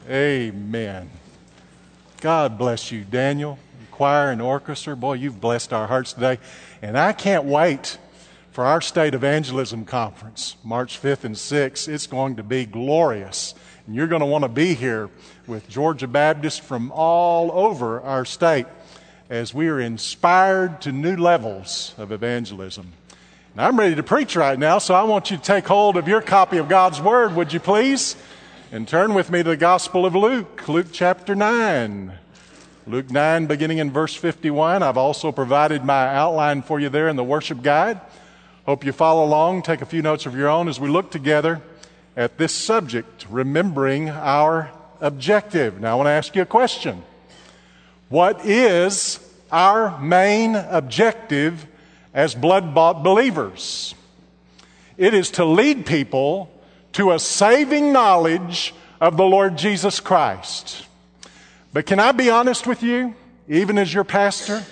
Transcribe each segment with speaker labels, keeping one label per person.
Speaker 1: Amen. God bless you, Daniel, choir and orchestra. Boy, you've blessed our hearts today. And I can't wait for our state evangelism conference, March 5th and 6th. It's going to be glorious. And you're going to want to be here with Georgia Baptists from all over our state as we are inspired to new levels of evangelism. And I'm ready to preach right now, so I want you to take hold of your copy of God's Word, would you please? And turn with me to the Gospel of Luke, Luke chapter 9. Luke 9, beginning in verse 51. I've also provided my outline for you there in the worship guide. Hope you follow along, take a few notes of your own as we look together at this subject, remembering our objective. Now, I want to ask you a question. What is our main objective as blood-bought believers? It is to lead people to a saving knowledge of the Lord Jesus Christ. But can I be honest with you, even as your pastor?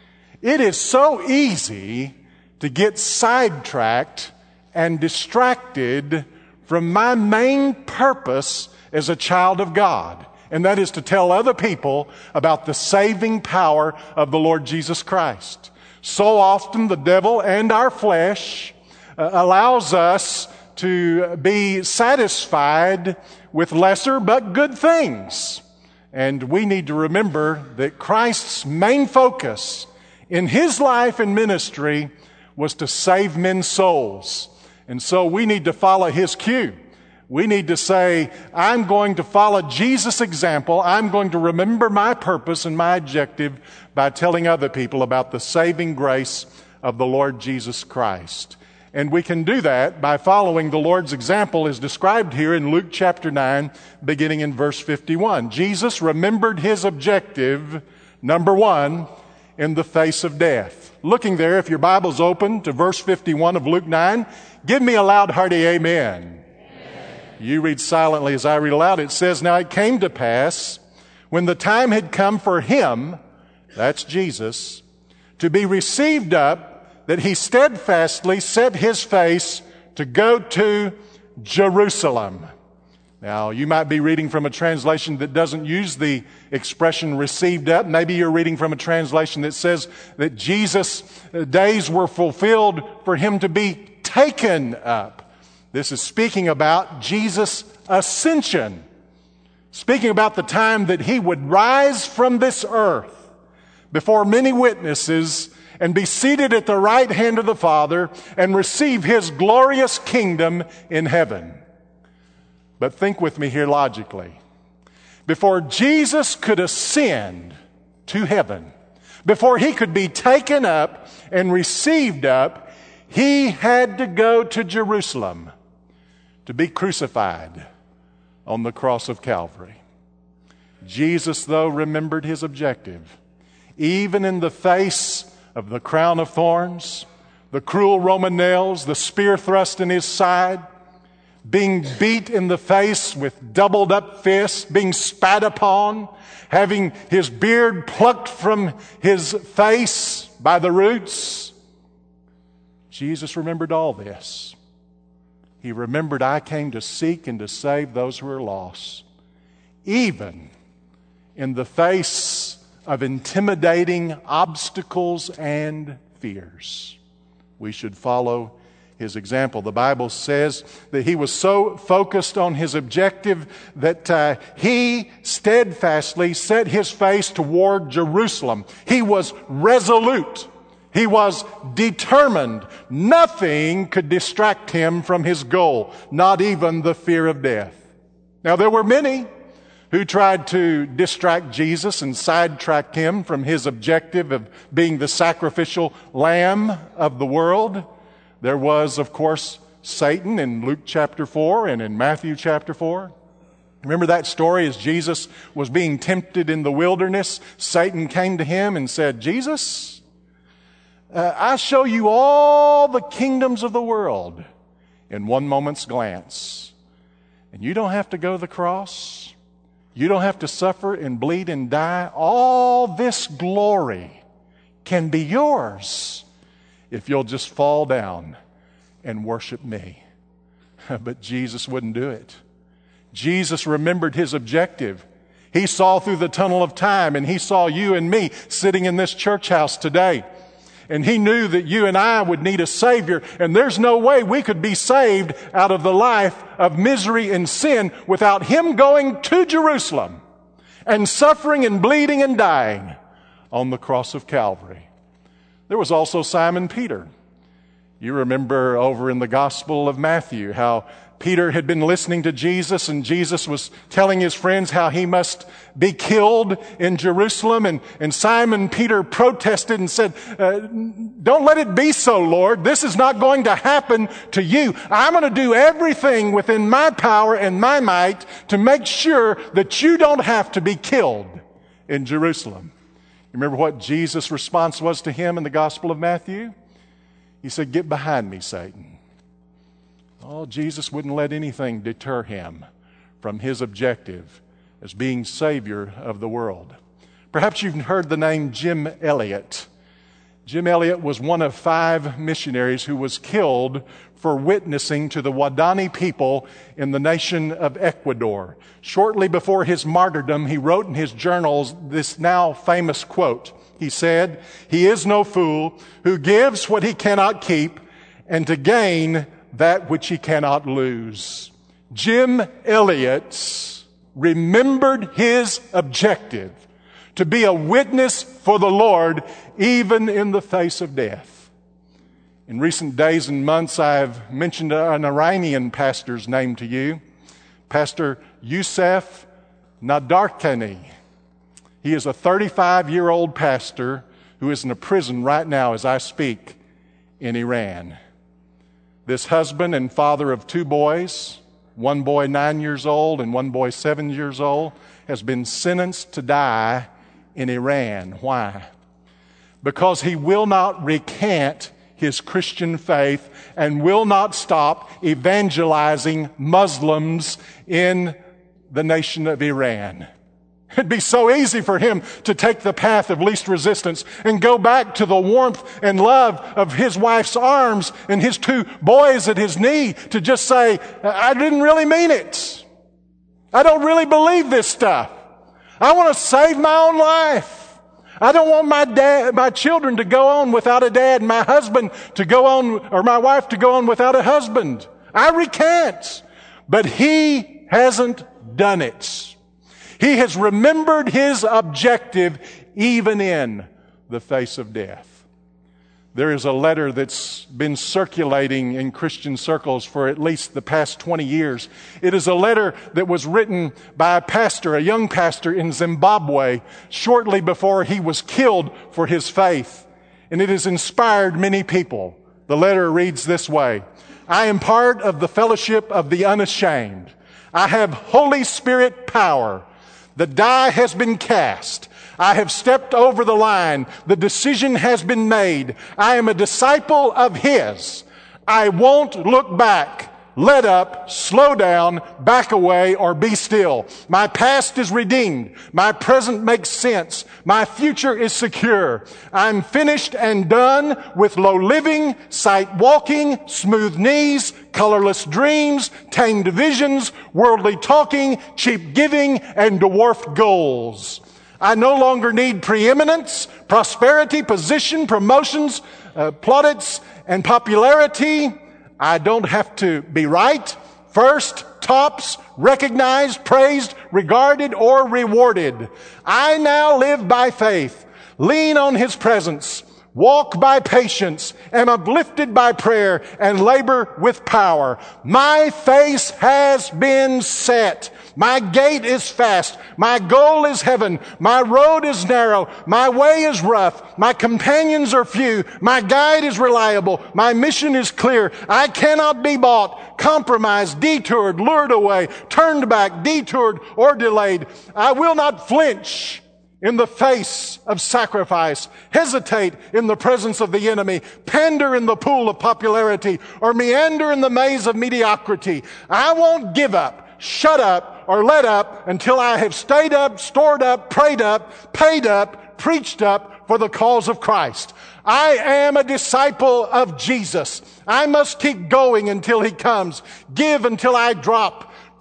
Speaker 1: It is so easy to get sidetracked and distracted from my main purpose as a child of God, and that is to tell other people about the saving power of the Lord Jesus Christ. So often the devil and our flesh allows us to be satisfied with lesser but good things. And we need to remember that Christ's main focus in His life and ministry was to save men's souls. And so we need to follow His cue. We need to say, I'm going to follow Jesus' example. I'm going to remember my purpose and my objective by telling other people about the saving grace of the Lord Jesus Christ. And we can do that by following the Lord's example as described here in Luke chapter 9, beginning in verse 51. Jesus remembered His objective, number one, in the face of death. Looking there, if your Bible's open to verse 51 of Luke 9, give me a loud, hearty amen. You read silently as I read aloud. It says, Now it came to pass, when the time had come for Him, that's Jesus, to be received up, that He steadfastly set His face to go to Jerusalem. Now, you might be reading from a translation that doesn't use the expression received up. Maybe you're reading from a translation that says that Jesus' days were fulfilled for Him to be taken up. This is speaking about Jesus' ascension, speaking about the time that He would rise from this earth before many witnesses and be seated at the right hand of the Father and receive His glorious kingdom in heaven. But think with me here logically. Before Jesus could ascend to heaven, before He could be taken up and received up, He had to go to Jerusalem to be crucified on the cross of Calvary. Jesus, though, remembered His objective. Even in the face of the crown of thorns, the cruel Roman nails, the spear thrust in His side, being beat in the face with doubled up fists, being spat upon, having His beard plucked from His face by the roots. Jesus remembered all this. He remembered, I came to seek and to save those who are lost. Even in the face of intimidating obstacles and fears, we should follow His example. The Bible says that He was so focused on His objective that He steadfastly set His face toward Jerusalem. He was resolute. He was determined. Nothing could distract Him from His goal, not even the fear of death. Now, there were many who tried to distract Jesus and sidetrack Him from His objective of being the sacrificial lamb of the world. There was, of course, Satan in Luke chapter 4 and in Matthew chapter 4. Remember that story as Jesus was being tempted in the wilderness? Satan came to Him and said, Jesus, I show you all the kingdoms of the world in one moment's glance. And you don't have to go to the cross. You don't have to suffer and bleed and die. All this glory can be yours if you'll just fall down and worship me. But Jesus wouldn't do it. Jesus remembered his objective. He saw through the tunnel of time, and he saw you and me sitting in this church house today. And he knew that you and I would need a Savior, and there's no way we could be saved out of the life of misery and sin without him going to Jerusalem and suffering and bleeding and dying on the cross of Calvary. There was also Simon Peter. You remember over in the Gospel of Matthew how Peter had been listening to Jesus, and Jesus was telling his friends how he must be killed in Jerusalem. And Simon Peter protested and said, don't let it be so, Lord. This is not going to happen to you. I'm going to do everything within my power and my might to make sure that you don't have to be killed in Jerusalem. You remember what Jesus' response was to him in the Gospel of Matthew? He said, "Get behind me, Satan." Oh, Jesus wouldn't let anything deter him from his objective as being Savior of the world. Perhaps you've heard the name Jim Elliot. Jim Elliot was one of 5 missionaries who was killed for witnessing to the Waodani people in the nation of Ecuador. Shortly before his martyrdom, he wrote in his journals this now famous quote. He said, "He is no fool who gives what he cannot keep and to gain that which he cannot lose." Jim Elliot remembered his objective to be a witness for the Lord even in the face of death. In recent days and months, I have mentioned an Iranian pastor's name to you, Pastor Youssef Nadarkhani. He is a 35-year-old pastor who is in a prison right now as I speak in Iran. This husband and father of 2 boys, one boy 9 years old and one boy 7 years old, has been sentenced to die in Iran. Why? Because he will not recant his Christian faith and will not stop evangelizing Muslims in the nation of Iran. It'd be so easy for him to take the path of least resistance and go back to the warmth and love of his wife's arms and his 2 boys at his knee to just say, "I didn't really mean it. I don't really believe this stuff. I want to save my own life. I don't want my children to go on without a dad, and my husband to go on, or my wife to go on without a husband. I recant." But he hasn't done it. He has remembered his objective even in the face of death. There is a letter that's been circulating in Christian circles for at least the past 20 years. It is a letter that was written by a pastor, a young pastor in Zimbabwe, shortly before he was killed for his faith. And it has inspired many people. The letter reads this way: "I am part of the fellowship of the unashamed. I have Holy Spirit power. The die has been cast. I have stepped over the line. The decision has been made. I am a disciple of His. I won't look back, let up, slow down, back away, or be still. My past is redeemed. My present makes sense. My future is secure. I'm finished and done with low living, sight walking, smooth knees, colorless dreams, tamed visions, worldly talking, cheap giving, and dwarfed goals. I no longer need preeminence, prosperity, position, promotions, plaudits, and popularity. I don't have to be right, first, tops, recognized, praised, regarded, or rewarded. I now live by faith, lean on His presence, walk by patience, am uplifted by prayer, and labor with power. My face has been set. My gate is fast. My goal is heaven. My road is narrow. My way is rough. My companions are few. My guide is reliable. My mission is clear. I cannot be bought, compromised, detoured, lured away, turned back, detoured, or delayed. I will not flinch in the face of sacrifice, hesitate in the presence of the enemy, pander in the pool of popularity, or meander in the maze of mediocrity. I won't give up, shut up, or let up until I have stayed up, stored up, prayed up, paid up, preached up for the cause of Christ. I am a disciple of Jesus. I must keep going until He comes, give until I drop,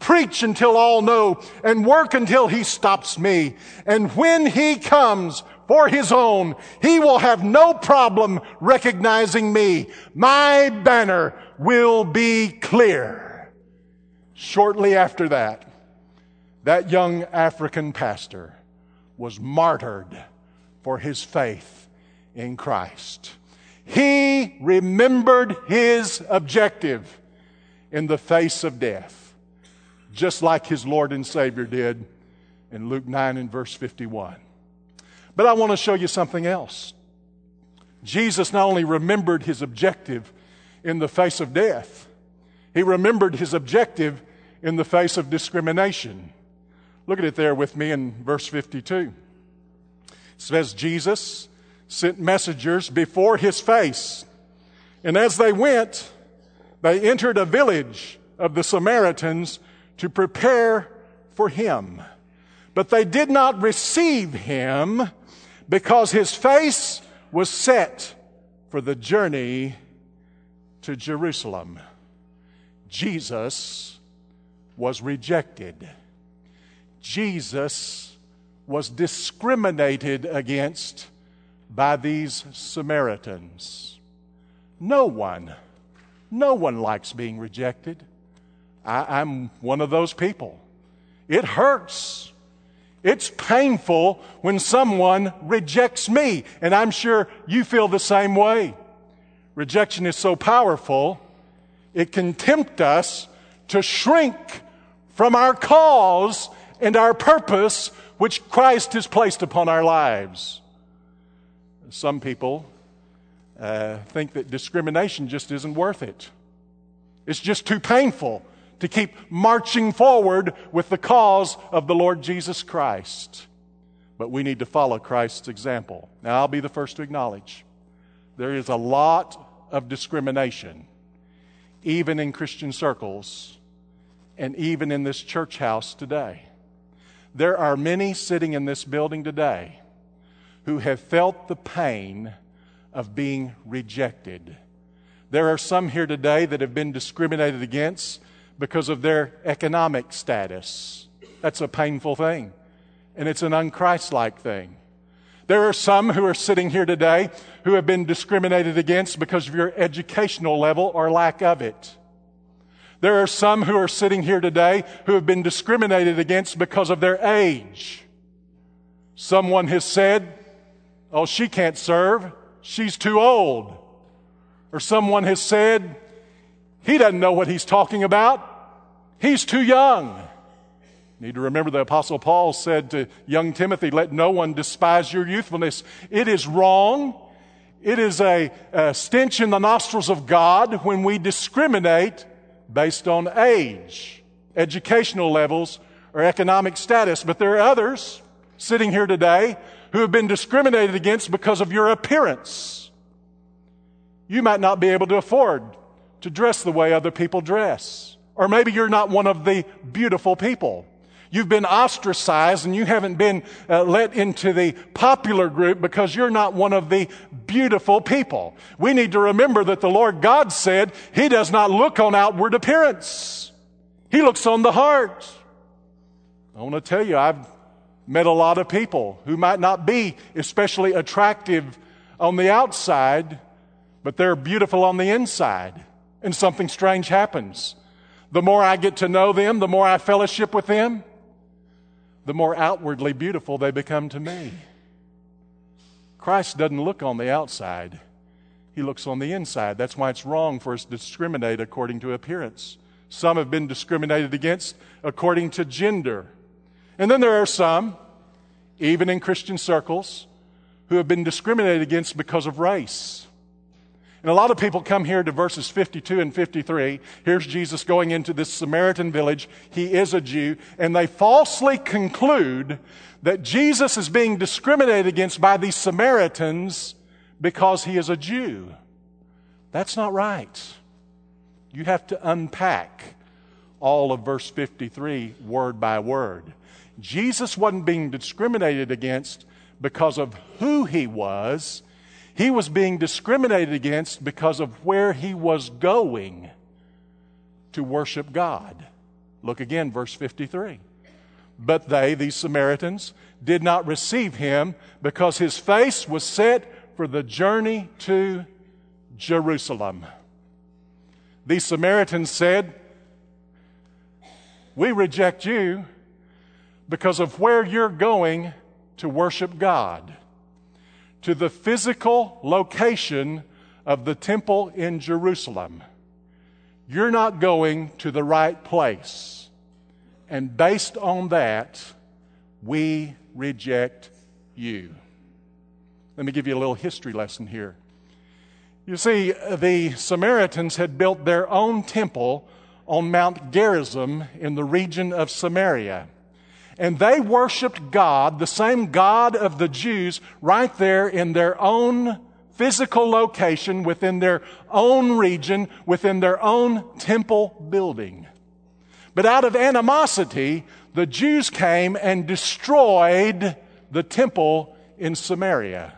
Speaker 1: preach until all know, and work until he stops me. And when he comes for his own, he will have no problem recognizing me. My banner will be clear. Shortly after that, that young African pastor was martyred for his faith in Christ. He remembered his objective in the face of death, just like his Lord and Savior did in Luke 9 and verse 51. But I want to show you something else. Jesus not only remembered his objective in the face of death, he remembered his objective in the face of discrimination. Look at it there with me in verse 52. It says, Jesus sent messengers before his face, and as they went, they entered a village of the Samaritans to prepare for him. But they did not receive him because his face was set for the journey to Jerusalem. Jesus was rejected. Jesus was discriminated against by these Samaritans. No one likes being rejected. I'm one of those people. It hurts. It's painful when someone rejects me, and I'm sure you feel the same way. Rejection is so powerful, it can tempt us to shrink from our cause and our purpose which Christ has placed upon our lives. Some people think that discrimination just isn't worth it. It's just too painful to keep marching forward with the cause of the Lord Jesus Christ. But we need to follow Christ's example. Now, I'll be the first to acknowledge there is a lot of discrimination, even in Christian circles and even in this church house today. There are many sitting in this building today who have felt the pain of being rejected. There are some here today that have been discriminated against because of their economic status. That's a painful thing, and it's an unchristlike thing. There are some who are sitting here today who have been discriminated against because of your educational level or lack of it. There are some who are sitting here today who have been discriminated against because of their age. Someone has said, "Oh, she can't serve. She's too old." Or someone has said, "He doesn't know what he's talking about. He's too young." You need to remember the Apostle Paul said to young Timothy, "Let no one despise your youthfulness." It is wrong. It is a stench in the nostrils of God when we discriminate based on age, educational levels, or economic status. But there are others sitting here today who have been discriminated against because of your appearance. You might not be able to afford to dress the way other people dress. Or maybe you're not one of the beautiful people. You've been ostracized and you haven't been let into the popular group because you're not one of the beautiful people. We need to remember that the Lord God said He does not look on outward appearance. He looks on the heart. I want to tell you, I've met a lot of people who might not be especially attractive on the outside, but they're beautiful on the inside. And something strange happens. The more I get to know them, the more I fellowship with them, the more outwardly beautiful they become to me. Christ doesn't look on the outside. He looks on the inside. That's why it's wrong for us to discriminate according to appearance. Some have been discriminated against according to gender. And then there are some, even in Christian circles, who have been discriminated against because of race. And a lot of people come here to verses 52 and 53. Here's Jesus going into this Samaritan village. He is a Jew. And they falsely conclude that Jesus is being discriminated against by these Samaritans because he is a Jew. That's not right. You have to unpack all of verse 53 word by word. Jesus wasn't being discriminated against because of who he was. He was being discriminated against because of where he was going to worship God. Look again, verse 53. But they, these Samaritans, did not receive him because his face was set for the journey to Jerusalem. These Samaritans said, we reject you because of where you're going to worship God, to the physical location of the temple in Jerusalem. You're not going to the right place. And based on that, we reject you. Let me give you a little history lesson here. You see, the Samaritans had built their own temple on Mount Gerizim in the region of Samaria. And they worshiped God, the same God of the Jews, right there in their own physical location, within their own region, within their own temple building. But out of animosity, the Jews came and destroyed the temple in Samaria.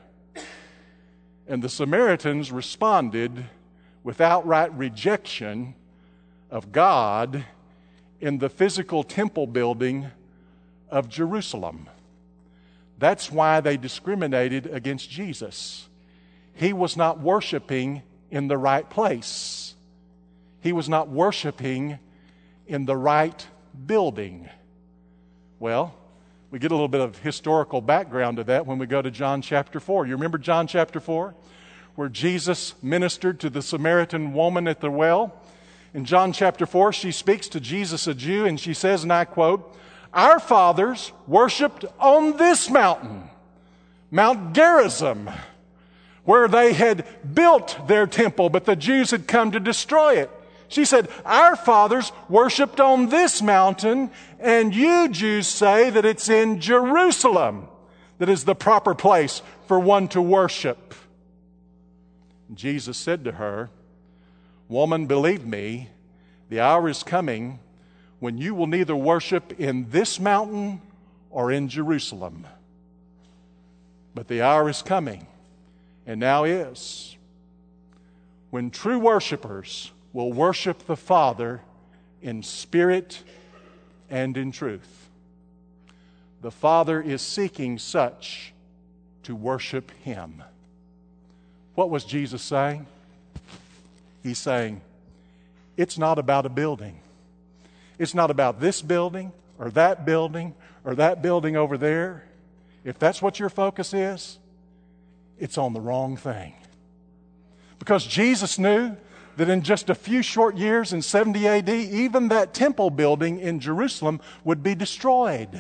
Speaker 1: And the Samaritans responded with outright rejection of God in the physical temple building of Jerusalem. That's why they discriminated against Jesus. He was not worshiping in the right place. He was not worshiping in the right building. Well, we get a little bit of historical background to that when we go to John chapter 4. You remember John chapter 4? Where Jesus ministered to the Samaritan woman at the well. In John chapter 4, she speaks to Jesus, a Jew, and she says, and I quote, "Our fathers worshipped on this mountain, Mount Gerizim, where they had built their temple, but the Jews had come to destroy it." She said, "Our fathers worshipped on this mountain, and you Jews say that it's in Jerusalem that is the proper place for one to worship." Jesus said to her, "Woman, believe me, the hour is coming when you will neither worship in this mountain or in Jerusalem. But the hour is coming, and now is, when true worshipers will worship the Father in spirit and in truth. The Father is seeking such to worship Him." What was Jesus saying? He's saying, it's not about a building. It's not about this building or that building or that building over there. If that's what your focus is, it's on the wrong thing. Because Jesus knew that in just a few short years, in 70 AD, even that temple building in Jerusalem would be destroyed.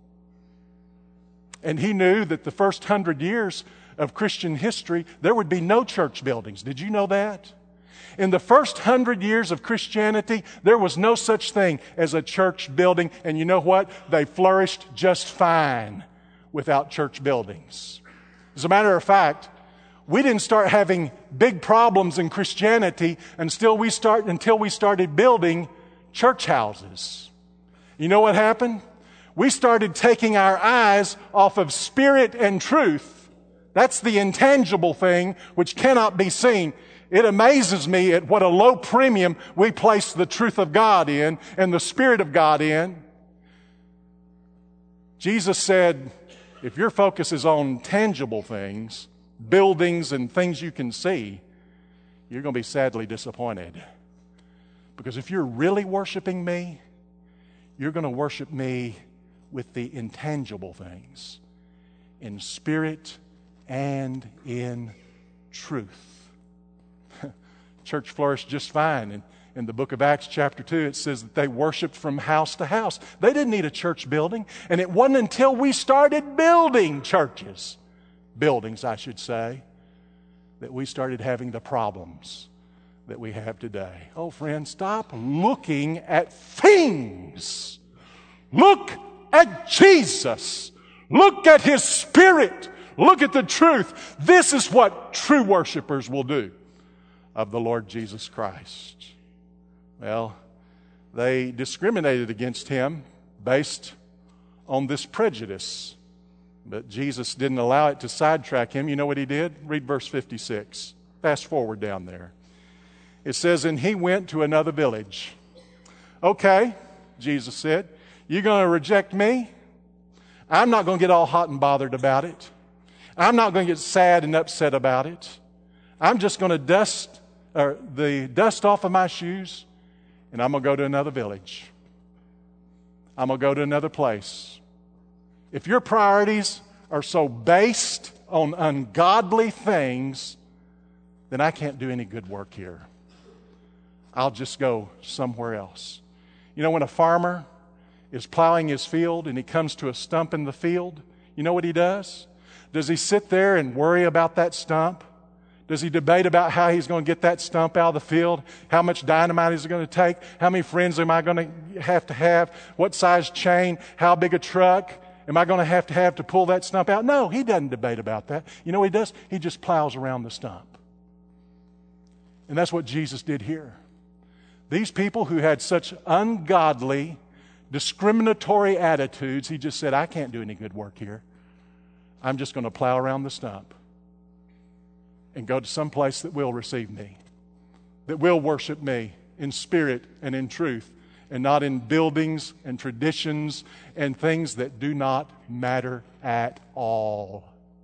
Speaker 1: And He knew that the first 100 years of Christian history, there would be no church buildings. Did you know that? In the first 100 years of Christianity, there was no such thing as a church building. And you know what? They flourished just fine without church buildings. As a matter of fact, we didn't start having big problems in Christianity until we started building church houses. You know what happened? We started taking our eyes off of spirit and truth. That's the intangible thing which cannot be seen. It amazes me at what a low premium we place the truth of God in and the Spirit of God in. Jesus said, if your focus is on tangible things, buildings and things you can see, you're going to be sadly disappointed. Because if you're really worshiping me, you're going to worship me with the intangible things, in spirit and in truth. Church flourished just fine. In the book of Acts chapter 2, it says that they worshiped from house to house. They didn't need a church building. And it wasn't until we started building churches, buildings I should say, that we started having the problems that we have today. Oh, friends, stop looking at things. Look at Jesus. Look at His Spirit. Look at the truth. This is what true worshipers will do of the Lord Jesus Christ. Well, they discriminated against Him based on this prejudice. But Jesus didn't allow it to sidetrack Him. You know what He did? Read verse 56. Fast forward down there. It says, and He went to another village. Okay, Jesus said. You're going to reject me? I'm not going to get all hot and bothered about it. I'm not going to get sad and upset about it. I'm just going to dust the dust off of my shoes, and I'm going to go to another village. I'm going to go to another place. If your priorities are so based on ungodly things, then I can't do any good work here. I'll just go somewhere else. You know, when a farmer is plowing his field and he comes to a stump in the field, you know what he does? Does he sit there and worry about that stump? Does he debate about how he's going to get that stump out of the field? How much dynamite is it going to take? How many friends am I going to have? What size chain? How big a truck am I going to have to pull that stump out? No, he doesn't debate about that. You know what he does? He just plows around the stump. And that's what Jesus did here. These people who had such ungodly, discriminatory attitudes, he just said, I can't do any good work here. I'm just going to plow around the stump and go to some place that will receive me, that will worship me in spirit and in truth, and not in buildings and traditions and things that do not matter at all.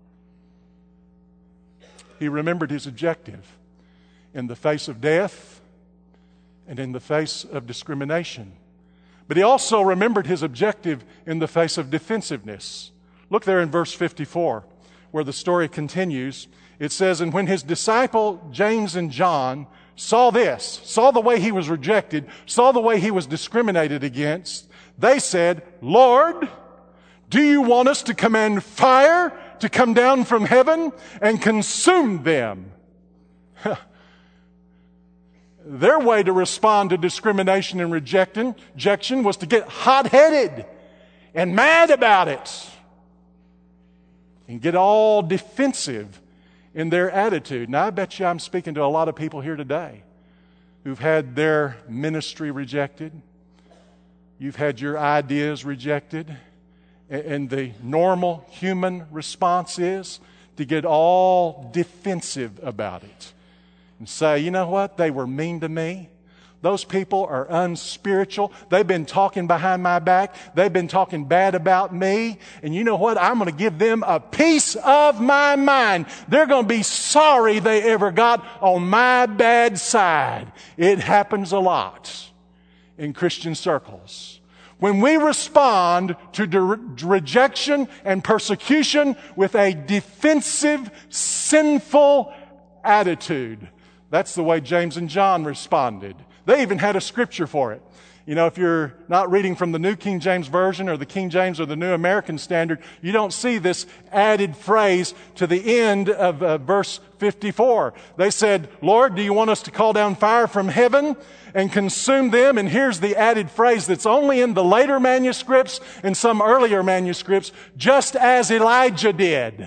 Speaker 1: He remembered his objective in the face of death and in the face of discrimination. But he also remembered his objective in the face of defensiveness. Look there in verse 54, where the story continues. It says, and when his disciple James and John saw this, saw the way he was rejected, saw the way he was discriminated against, they said, Lord, do you want us to command fire to come down from heaven and consume them? Their way to respond to discrimination and rejection was to get hot-headed and mad about it and get all defensive in their attitude. Now, I bet you I'm speaking to a lot of people here today who've had their ministry rejected. You've had your ideas rejected. And the normal human response is to get all defensive about it and say, you know what? They were mean to me. Those people are unspiritual. They've been talking behind my back. They've been talking bad about me. And you know what? I'm going to give them a piece of my mind. They're going to be sorry they ever got on my bad side. It happens a lot in Christian circles. When we respond to rejection and persecution with a defensive, sinful attitude, that's the way James and John responded. They even had a scripture for it. You know, if you're not reading from the New King James Version or the King James or the New American Standard, you don't see this added phrase to the end of verse 54. They said, Lord, do you want us to call down fire from heaven and consume them? And here's the added phrase that's only in the later manuscripts and some earlier manuscripts, just as Elijah did.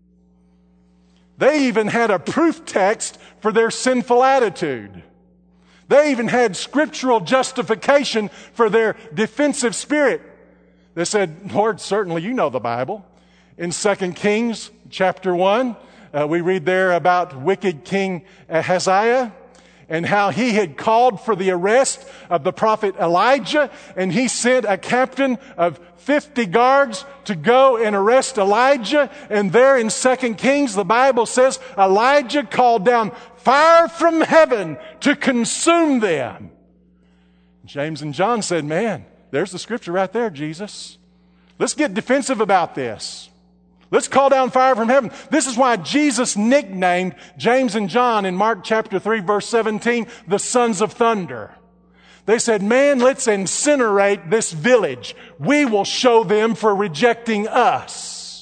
Speaker 1: They even had a proof text for their sinful attitude. They even had scriptural justification for their defensive spirit. They said, Lord, certainly you know the Bible. In 2 Kings chapter 1, we read there about wicked King Ahaziah and how he had called for the arrest of the prophet Elijah, and he sent a captain of 50 guards to go and arrest Elijah. And there in 2 Kings, the Bible says Elijah called down fire from heaven to consume them. James and John said, man, there's the scripture right there, Jesus. Let's get defensive about this. Let's call down fire from heaven. This is why Jesus nicknamed James and John in Mark chapter 3, verse 17, the sons of thunder. They said, man, let's incinerate this village. We will show them for rejecting us.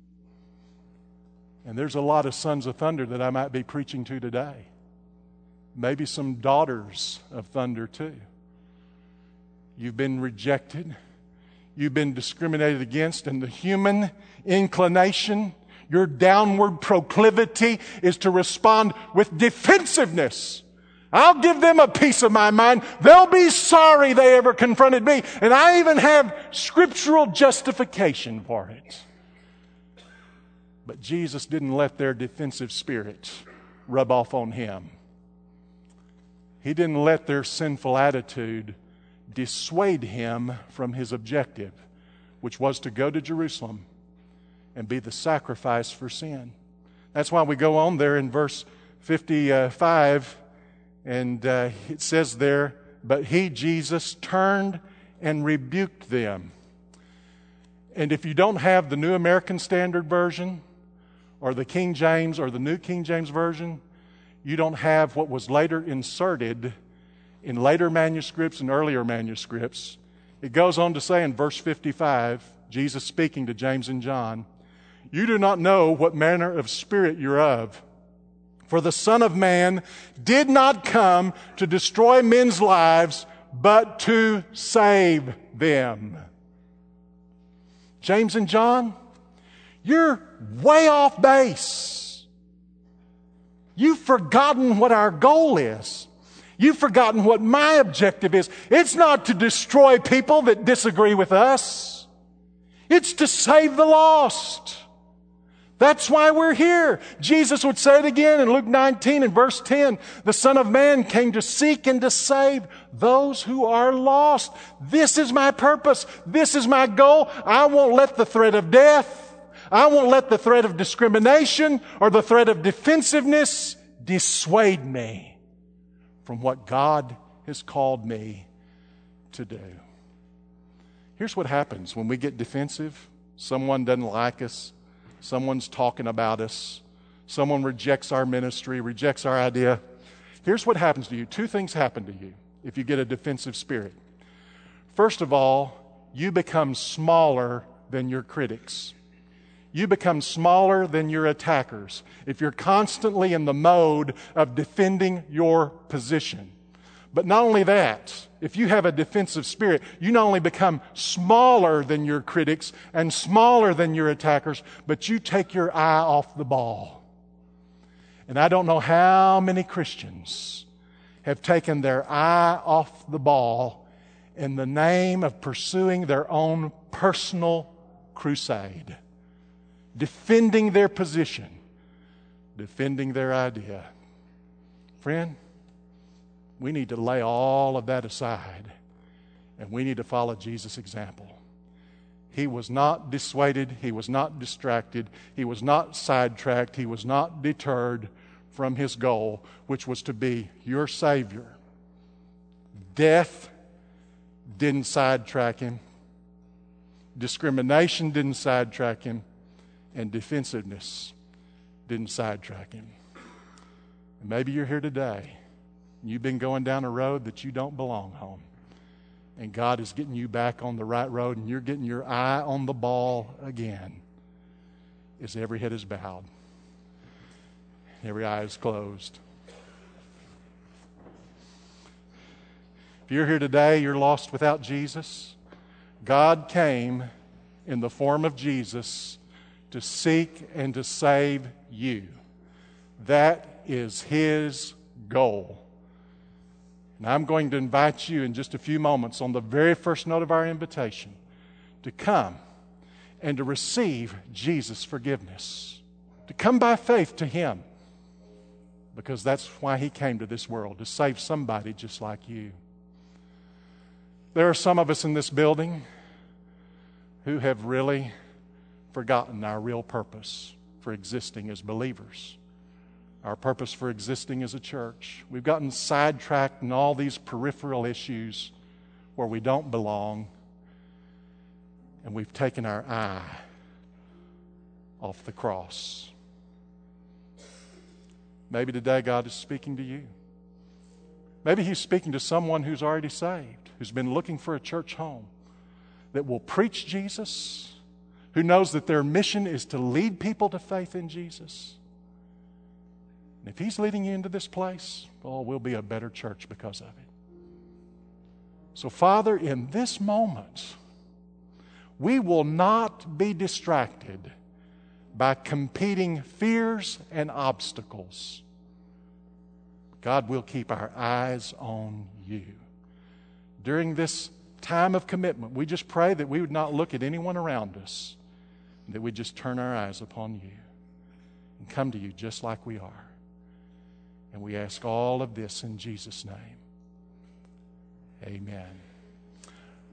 Speaker 1: And there's a lot of sons of thunder that I might be preaching to today. Maybe some daughters of thunder too. You've been rejected. You've been discriminated against, and the human inclination, your downward proclivity, is to respond with defensiveness. I'll give them a piece of my mind. They'll be sorry they ever confronted me. And I even have scriptural justification for it. But Jesus didn't let their defensive spirit rub off on him. He didn't let their sinful attitude dissuade him from his objective, which was to go to Jerusalem and be the sacrifice for sin. That's why we go on there in verse 55, and it says there, "But he, Jesus, turned and rebuked them." And if you don't have the New American Standard Version or the King James or the New King James Version, you don't have what was later inserted in later manuscripts and earlier manuscripts. It goes on to say in verse 55, Jesus speaking to James and John, "You do not know what manner of spirit you're of. For the Son of Man did not come to destroy men's lives, but to save them." James and John, you're way off base. You've forgotten what our goal is. You've forgotten what my objective is. It's not to destroy people that disagree with us. It's to save the lost. That's why we're here. Jesus would say it again in Luke 19 and verse 10. The Son of Man came to seek and to save those who are lost. This is my purpose. This is my goal. I won't let the threat of death, I won't let the threat of discrimination or the threat of defensiveness dissuade me from what God has called me to do. Here's what happens when we get defensive. Someone doesn't like us. Someone's talking about us. Someone rejects our ministry, rejects our idea. Here's what happens to you. Two things happen to you if you get a defensive spirit. First of all, you become smaller than your critics. You become smaller than your attackers if you're constantly in the mode of defending your position. But not only that, if you have a defensive spirit, you not only become smaller than your critics and smaller than your attackers, but you take your eye off the ball. And I don't know how many Christians have taken their eye off the ball in the name of pursuing their own personal crusade, defending their position, defending their idea. Friend, we need to lay all of that aside, and we need to follow Jesus' example. He was not dissuaded. He was not distracted. He was not sidetracked. He was not deterred from his goal, which was to be your Savior. Death didn't sidetrack him. Discrimination didn't sidetrack him. And defensiveness didn't sidetrack him. And maybe you're here today. You've been going down a road that you don't belong on. And God is getting you back on the right road, and you're getting your eye on the ball again as every head is bowed, every eye is closed. If you're here today, you're lost without Jesus. God came in the form of Jesus to seek and to save you. That is His goal. And I'm going to invite you in just a few moments on the very first note of our invitation to come and to receive Jesus' forgiveness. To come by faith to Him. Because that's why He came to this world, to save somebody just like you. There are some of us in this building who have really forgotten our real purpose for existing as believers. Our purpose for existing as a church. We've gotten sidetracked in all these peripheral issues where we don't belong, and we've taken our eye off the cross. Maybe today God is speaking to you. Maybe He's speaking to someone who's already saved, who's been looking for a church home that will preach Jesus, who knows that their mission is to lead people to faith in Jesus. And if He's leading you into this place, oh, we'll be a better church because of it. So, Father, in this moment, we will not be distracted by competing fears and obstacles. God will keep our eyes on You. During this time of commitment, we just pray that we would not look at anyone around us, that we just turn our eyes upon You and come to You just like we are. And we ask all of this in Jesus' name. Amen.